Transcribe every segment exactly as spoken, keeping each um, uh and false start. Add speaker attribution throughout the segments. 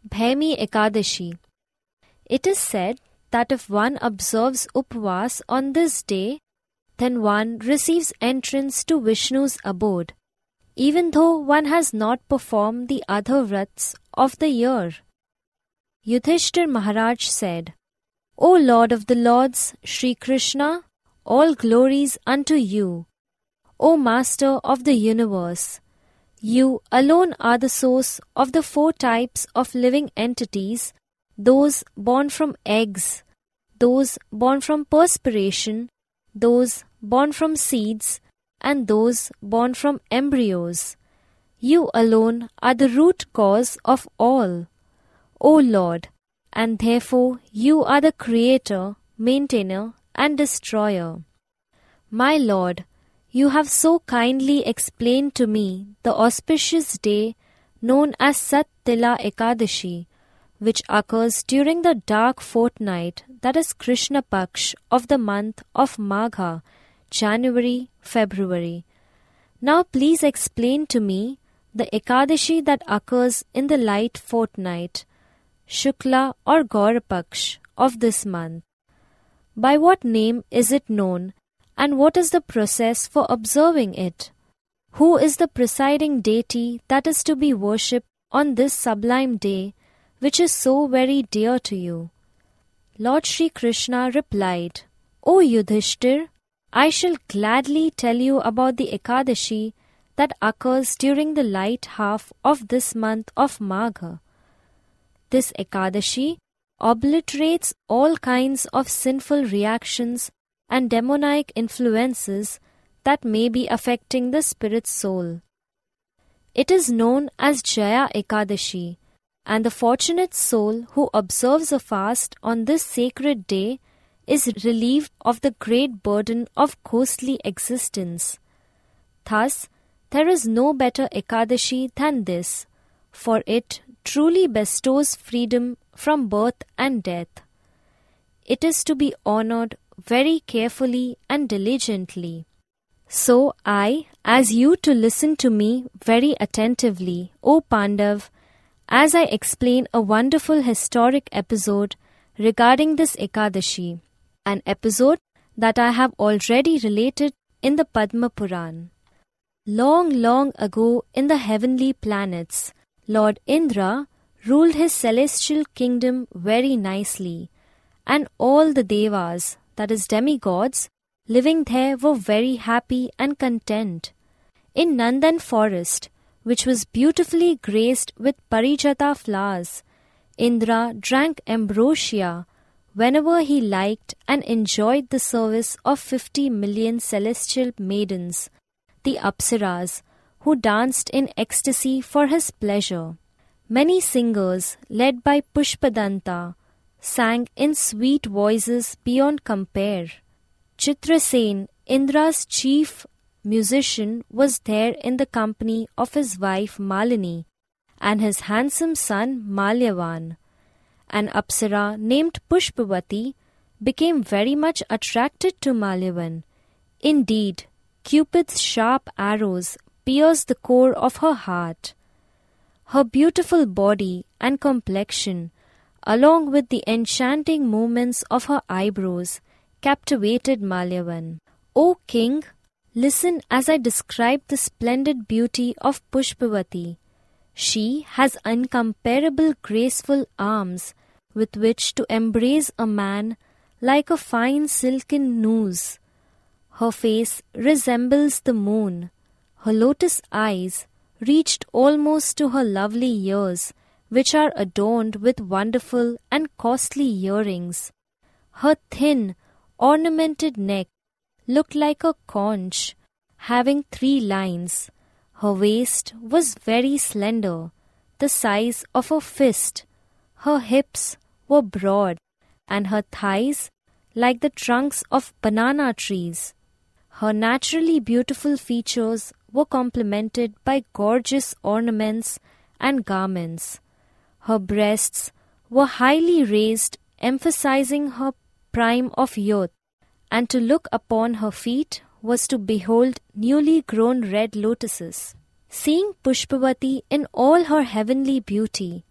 Speaker 1: Bhaimi Ekadashi. It is said that if one observes Upvas on this day, then one receives entrance to Vishnu's abode, even though one has not performed the other vrats of the year. Yudhishthir Maharaj said, O Lord of the Lords, Shri Krishna, all glories unto you. O Master of the universe, you alone are the source of the four types of living entities, those born from eggs, those born from perspiration, those born from seeds, and those born from embryos. You alone are the root cause of all, O Lord, and therefore you are the creator, maintainer, and destroyer. My Lord, you have so kindly explained to me the auspicious day known as Sat Tila Ekadashi, which occurs during the dark fortnight, that is Krishna Paksh of the month of Magha, January, February. Now please explain to me the Ekadashi that occurs in the light fortnight, Shukla or Gaura Paksh of this month. By what name is it known, and what is the process for observing it? Who is the presiding deity that is to be worshipped on this sublime day, which is so very dear to you? Lord Shri Krishna replied, O Yudhishthir, I shall gladly tell you about the Ekadashi that occurs during the light half of this month of Magha. This Ekadashi obliterates all kinds of sinful reactions and demonic influences that may be affecting the spirit's soul. It is known as Jaya Ekadashi, and the fortunate soul who observes a fast on this sacred day is relieved of the great burden of costly existence. Thus, there is no better Ekadashi than this, for it truly bestows freedom from birth and death. It is to be honored very carefully and diligently. So I, as you to listen to me very attentively, O Pandav, as I explain a wonderful historic episode regarding this Ekadashi, an episode that I have already related in the Padma Puran. Long, long ago in the heavenly planets, Lord Indra ruled his celestial kingdom very nicely, and all the Devas, that is demigods, living there were very happy and content. In Nandan forest, which was beautifully graced with parijata flowers, Indra drank ambrosia whenever he liked and enjoyed the service of fifty million celestial maidens, the Apsaras, who danced in ecstasy for his pleasure. Many singers, led by Pushpadanta, sang in sweet voices beyond compare. Chitrasen, Indra's chief musician, was there in the company of his wife Malini and his handsome son Malyavan. An Apsara named Pushpavati became very much attracted to Malyavan. Indeed, Cupid's sharp arrows pierced the core of her heart. Her beautiful body and complexion, along with the enchanting movements of her eyebrows, captivated Malyavan. O king, listen as I describe the splendid beauty of Pushpavati. She has incomparable graceful arms with which to embrace a man like a fine silken noose. Her face resembles the moon. Her lotus eyes reached almost to her lovely ears, which are adorned with wonderful and costly earrings. Her thin, ornamented neck looked like a conch, having three lines. Her waist was very slender, the size of a fist. Her hips were broad, and her thighs like the trunks of banana trees. Her naturally beautiful features were complemented by gorgeous ornaments and garments. Her breasts were highly raised, emphasizing her prime of youth, and to look upon her feet was to behold newly grown red lotuses. Seeing Pushpavati in all her heavenly beauty,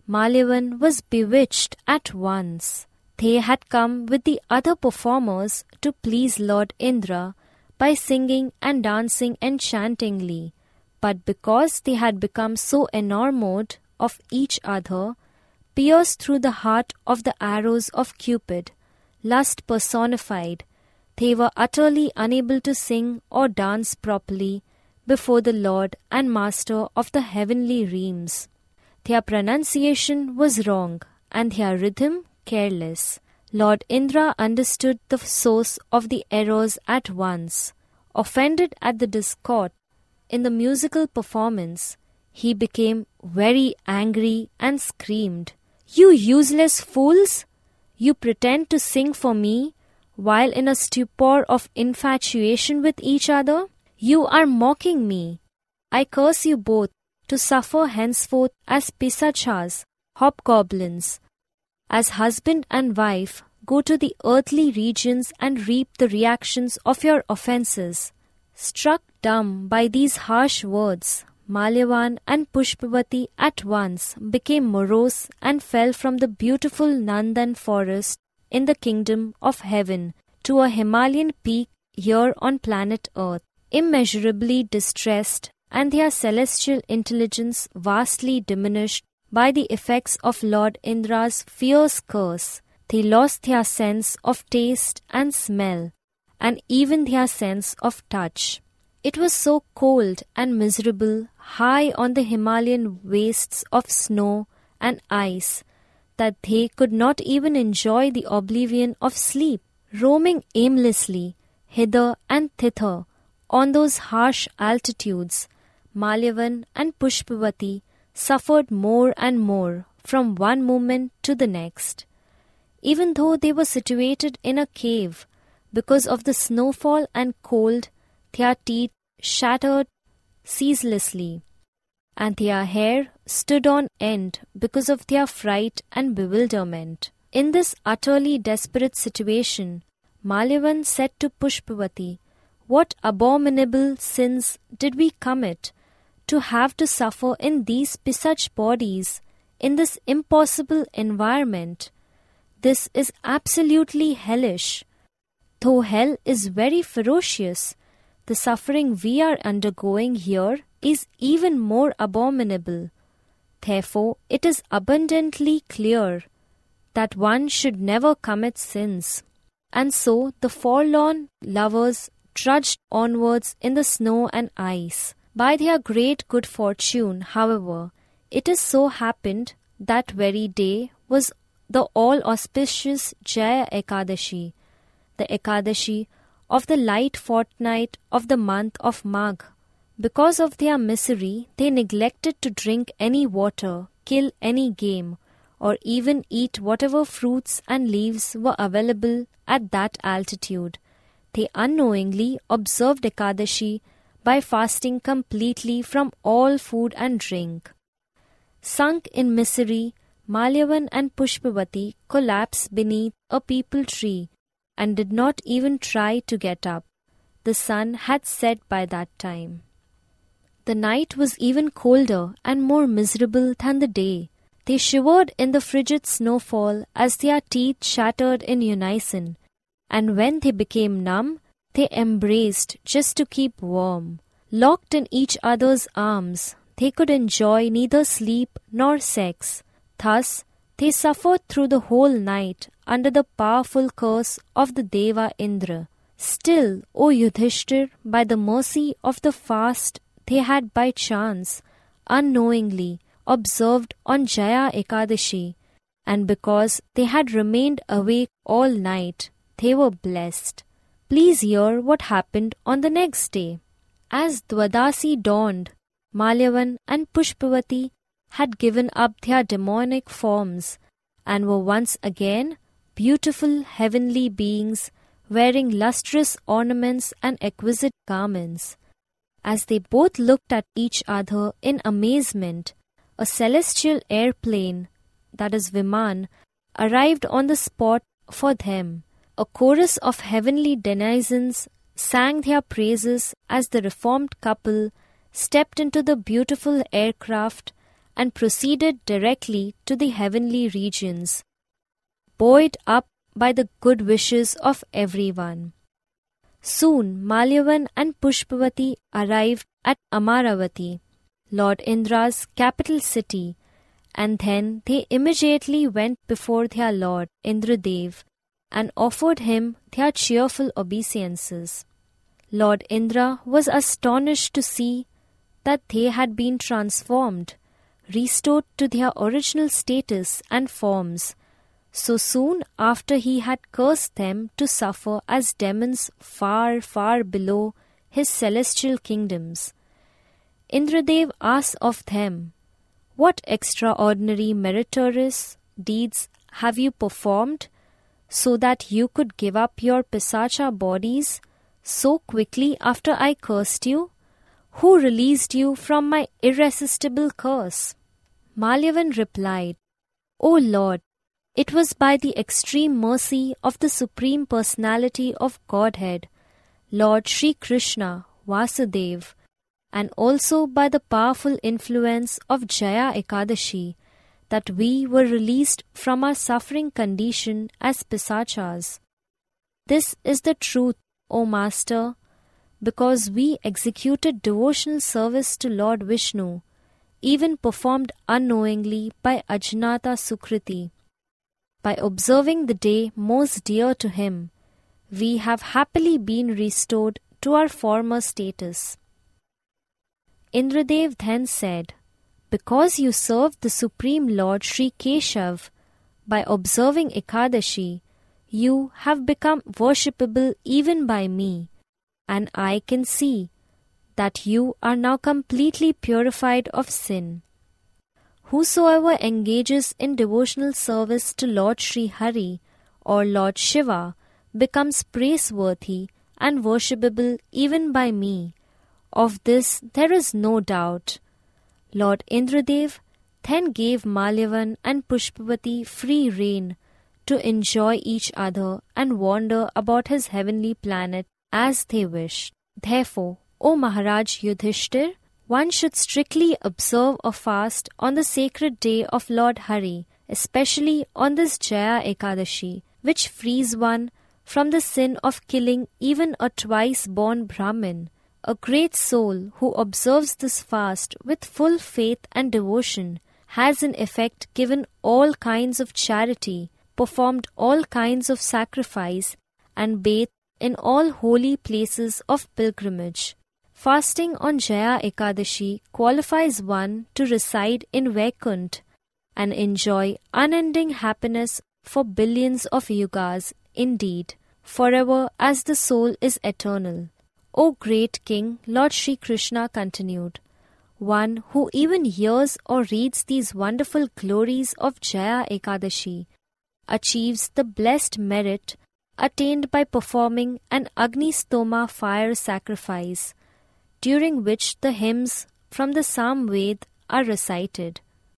Speaker 1: Malyavan was bewitched at once. They had come with the other performers to please Lord Indra by singing and dancing enchantingly, but because they had become so enamored of each other, pierced through the heart of the arrows of Cupid, lust personified, they were utterly unable to sing or dance properly before the Lord and Master of the heavenly realms. Their pronunciation was wrong and their rhythm careless. Lord Indra understood the source of the errors at once. Offended at the discord in the musical performance, he became very angry and screamed, "You useless fools! You pretend to sing for me while in a stupor of infatuation with each other? You are mocking me. I curse you both to suffer henceforth as pisachas, hobgoblins. As husband and wife, go to the earthly regions and reap the reactions of your offences." Struck dumb by these harsh words, Malyavan and Pushpavati at once became morose and fell from the beautiful Nandan forest in the kingdom of heaven to a Himalayan peak here on planet Earth, immeasurably distressed and their celestial intelligence vastly diminished by the effects of Lord Indra's fierce curse. They lost their sense of taste and smell, and even their sense of touch. It was so cold and miserable high on the Himalayan wastes of snow and ice that they could not even enjoy the oblivion of sleep. Roaming aimlessly hither and thither on those harsh altitudes, Malyavan and Pushpavati suffered more and more from one moment to the next. Even though they were situated in a cave, because of the snowfall and cold, their teeth shattered ceaselessly, and their hair stood on end because of their fright and bewilderment. In this utterly desperate situation, Malyavan said to Pushpavati, "What abominable sins did we commit to have to suffer in these pisach bodies, in this impossible environment? This is absolutely hellish. Though hell is very ferocious, the suffering we are undergoing here is even more abominable. Therefore, it is abundantly clear that one should never commit sins." And so the forlorn lovers trudged onwards in the snow and ice. By their great good fortune, however, it is so happened that very day was the all-auspicious Jaya Ekadashi, the Ekadashi of the light fortnight of the month of Magh. Because of their misery, they neglected to drink any water, kill any game, or even eat whatever fruits and leaves were available at that altitude. They unknowingly observed Ekadashi by fasting completely from all food and drink. Sunk in misery, Malyavan and Pushpavati collapsed beneath a peepal tree and did not even try to get up. The sun had set by that time. The night was even colder and more miserable than the day. They shivered in the frigid snowfall as their teeth shattered in unison, and when they became numb, they embraced just to keep warm. Locked in each other's arms, they could enjoy neither sleep nor sex. Thus, they suffered through the whole night under the powerful curse of the Deva Indra. Still, O Yudhishthir, by the mercy of the fast they had by chance, unknowingly, observed on Jaya Ekadashi, and because they had remained awake all night, they were blessed. Please hear what happened on the next day. As Dwadasi dawned, Malyavan and Pushpavati had given up their demonic forms and were once again beautiful heavenly beings wearing lustrous ornaments and exquisite garments. As they both looked at each other in amazement, a celestial airplane, that is Viman, arrived on the spot for them. A chorus of heavenly denizens sang their praises as the reformed couple stepped into the beautiful aircraft and proceeded directly to the heavenly regions, buoyed up by the good wishes of everyone. Soon Malyavan and Pushpavati arrived at Amaravati, Lord Indra's capital city, and then they immediately went before their lord Indradev and offered him their cheerful obeisances. Lord Indra was astonished to see that they had been transformed, restored to their original status and forms, so soon after he had cursed them to suffer as demons far, far below his celestial kingdoms. Indradev asked of them, "What extraordinary meritorious deeds have you performed, so that you could give up your Pisacha bodies so quickly after I cursed you? Who released you from my irresistible curse?" Malyavan replied, "O Lord, it was by the extreme mercy of the Supreme Personality of Godhead, Lord Shri Krishna, Vasudev, and also by the powerful influence of Jaya Ekadashi, that we were released from our suffering condition as Pisachas. This is the truth, O Master, because we executed devotional service to Lord Vishnu, even performed unknowingly by Ajnata Sukriti. By observing the day most dear to him, we have happily been restored to our former status." Indradev then said, "Because you served the Supreme Lord Sri Keshav, by observing Ekadashi, you have become worshipable even by me, and I can see that you are now completely purified of sin. Whosoever engages in devotional service to Lord Sri Hari or Lord Shiva becomes praiseworthy and worshipable even by me. Of this there is no doubt." Lord Indradev then gave Malyavan and Pushpavati free rein to enjoy each other and wander about his heavenly planet as they wished. Therefore, O Maharaj Yudhishthir, one should strictly observe a fast on the sacred day of Lord Hari, especially on this Jaya Ekadashi, which frees one from the sin of killing even a twice-born Brahmin. A great soul who observes this fast with full faith and devotion has in effect given all kinds of charity, performed all kinds of sacrifice, and bathed in all holy places of pilgrimage. Fasting on Jaya Ekadashi qualifies one to reside in Vaikuntha and enjoy unending happiness for billions of yugas, indeed, forever, as the soul is eternal. O great King, Lord Shri Krishna continued, one who even hears or reads these wonderful glories of Jaya Ekadashi achieves the blessed merit attained by performing an Agni Stoma fire sacrifice, during which the hymns from the Samved are recited.